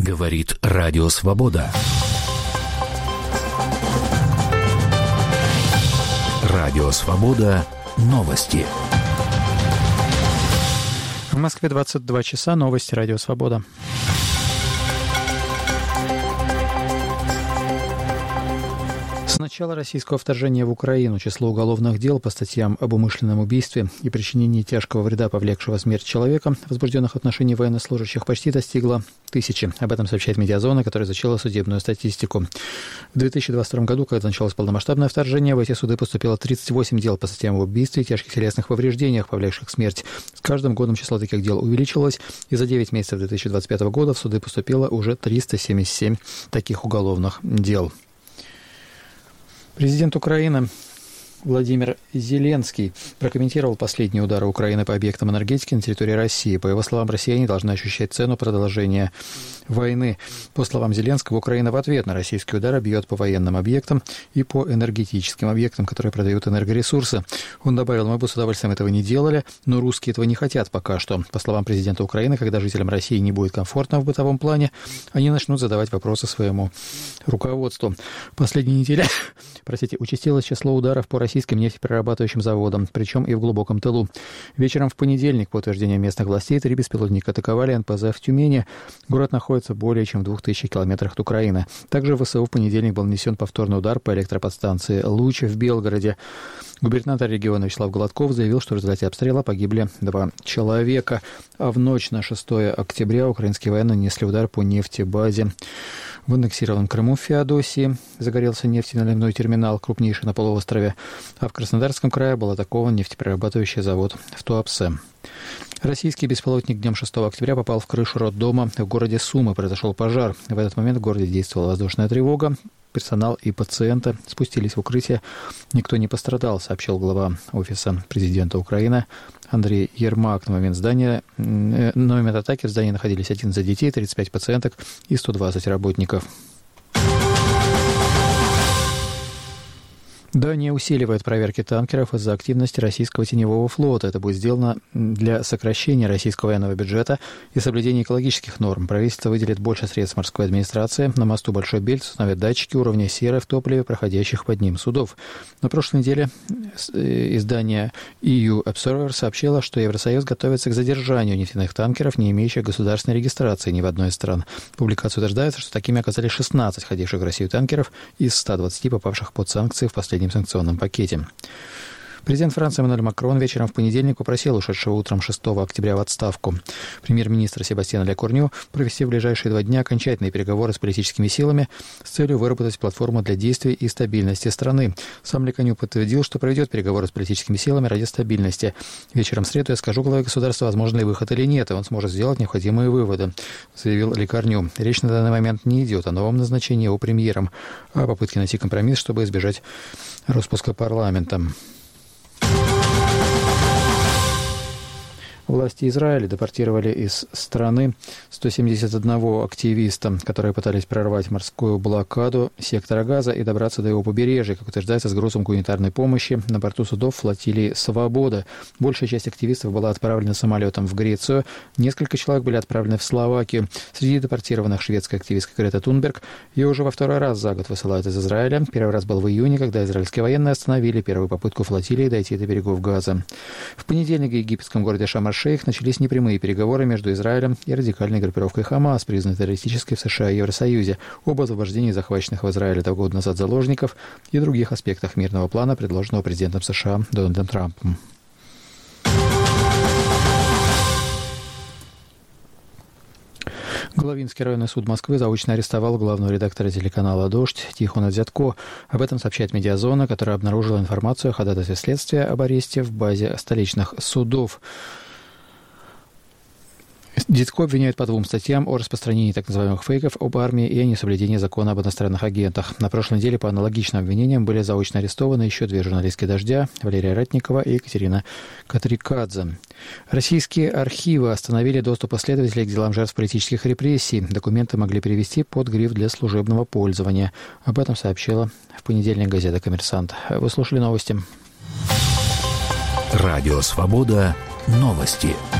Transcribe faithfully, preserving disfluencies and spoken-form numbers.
Говорит Радио Свобода. Радио Свобода. Новости. В Москве двадцать два часа. Новости Радио Свобода. С начала российского вторжения в Украину число уголовных дел по статьям об умышленном убийстве и причинении тяжкого вреда, повлекшего смерть человека, возбужденных в отношении военнослужащих, почти достигло тысячи. Об этом сообщает Медиазона, которая изучила судебную статистику. В две тысячи двадцать втором году, когда началось полномасштабное вторжение, в эти суды поступило тридцать восемь дел по статьям об убийстве и тяжких телесных повреждениях, повлекших смерть. С каждым годом число таких дел увеличилось, и за девять месяцев две тысячи двадцать пятого года в суды поступило уже триста семьдесят семь таких уголовных дел. Президент Украины Владимир Зеленский прокомментировал последние удары Украины по объектам энергетики на территории России. По его словам, россияне должны ощущать цену продолжения войны. По словам Зеленского, Украина в ответ на российские удары бьет по военным объектам и по энергетическим объектам, которые продают энергоресурсы. Он добавил: мы бы с удовольствием этого не делали, но русские этого не хотят пока что. По словам президента Украины, когда жителям России не будет комфортно в бытовом плане, они начнут задавать вопросы своему руководству. В последние недели, простите, участилось число ударов по российским нефтеперерабатывающим заводам, причем и в глубоком тылу. Вечером в понедельник, по утверждению местных властей, три беспилотника атаковали эн пэ зэ в Тюмени. Город находится более чем в двух тысячах километрах от Украины. Также в вэ эс у в понедельник был нанесен повторный удар по электроподстанции «Луч» в Белгороде. Губернатор региона Вячеслав Гладков заявил, что в результате обстрела погибли два человека. А в ночь на шестое октября украинские военные нанесли удар по нефтебазе в аннексированном Крыму в Феодосии. Загорелся нефтеналивной терминал, крупнейший на полуострове. А в Краснодарском крае был атакован нефтеперерабатывающий завод в Туапсе. Российский беспилотник днем шестого октября попал в крышу роддома в городе Сумы. Произошел пожар. В этот момент в городе действовала воздушная тревога. Персонал и пациенты спустились в укрытие. Никто не пострадал, сообщил глава Офиса президента Украины Андрей Ермак. На момент, здания, на момент атаки в здании находились одиннадцать детей, тридцать пять пациенток и сто двадцать работников. Дания усиливает проверки танкеров из-за активности российского теневого флота. Это будет сделано для сокращения российского военного бюджета и соблюдения экологических норм. Правительство выделит больше средств морской администрации. На мосту Большой Бельц установят датчики уровня серы в топливе, проходящих под ним судов. На прошлой неделе издание и ю Observer сообщило, что Евросоюз готовится к задержанию нефтяных танкеров, не имеющих государственной регистрации ни в одной из стран. В публикации утверждается, что такими оказались шестнадцать ходивших в Россию танкеров из ста двадцати попавших под санкции в последнем санкционном пакете. Президент Франции Эммануэль Макрон вечером в понедельник попросил ушедшего утром шестого октября в отставку премьер-министра Себастьяна Лекорню провести в ближайшие два дня окончательные переговоры с политическими силами с целью выработать платформу для действий и стабильности страны. Сам Лекорню подтвердил, что проведет переговоры с политическими силами ради стабильности. Вечером в среду я скажу главе государства, возможен ли выход или нет, и он сможет сделать необходимые выводы, заявил Лекорню. Речь на данный момент не идет о новом назначении его премьером, а о попытке найти компромисс, чтобы избежать распуска парламента. Власти Израиля депортировали из страны сто семьдесят одного активиста, которые пытались прорвать морскую блокаду сектора Газа и добраться до его побережья, как утверждается, с грузом гуманитарной помощи на борту судов флотилии «Свобода». Большая часть активистов была отправлена самолетом в Грецию, несколько человек были отправлены в Словакию. Среди депортированных шведская активистка Грета Тунберг. Ее уже во второй раз за год высылают из Израиля. Первый раз был в июне, когда израильские военные остановили первую попытку флотилии дойти до берегов Газа. В понедельник в египетском городе Шарм-эль-Шейх начались непрямые переговоры между Израилем и радикальной группировкой Хамас, признанной террористической в США и Евросоюзе, об освобождении захваченных в Израиле два года назад заложников и других аспектах мирного плана, предложенного президентом США Дональдом Трампом. Головинский районный суд Москвы заочно арестовал главного редактора телеканала «Дождь» Тихона Дзятко. Об этом сообщает Медиазона, которая обнаружила информацию о ходатайстве следствия об аресте в базе столичных судов. Дзятко обвиняют по двум статьям о распространении так называемых фейков об армии и о несоблюдении закона об иностранных агентах. На прошлой неделе по аналогичным обвинениям были заочно арестованы еще две журналистки «Дождя» Валерия Ратникова и Екатерина Катрикадзе. Российские архивы остановили доступ исследователей к делам жертв политических репрессий. Документы могли перевести под гриф «для служебного пользования». Об этом сообщила в понедельник газета «Коммерсант». Вы слушали новости. Радио «Свобода». Новости.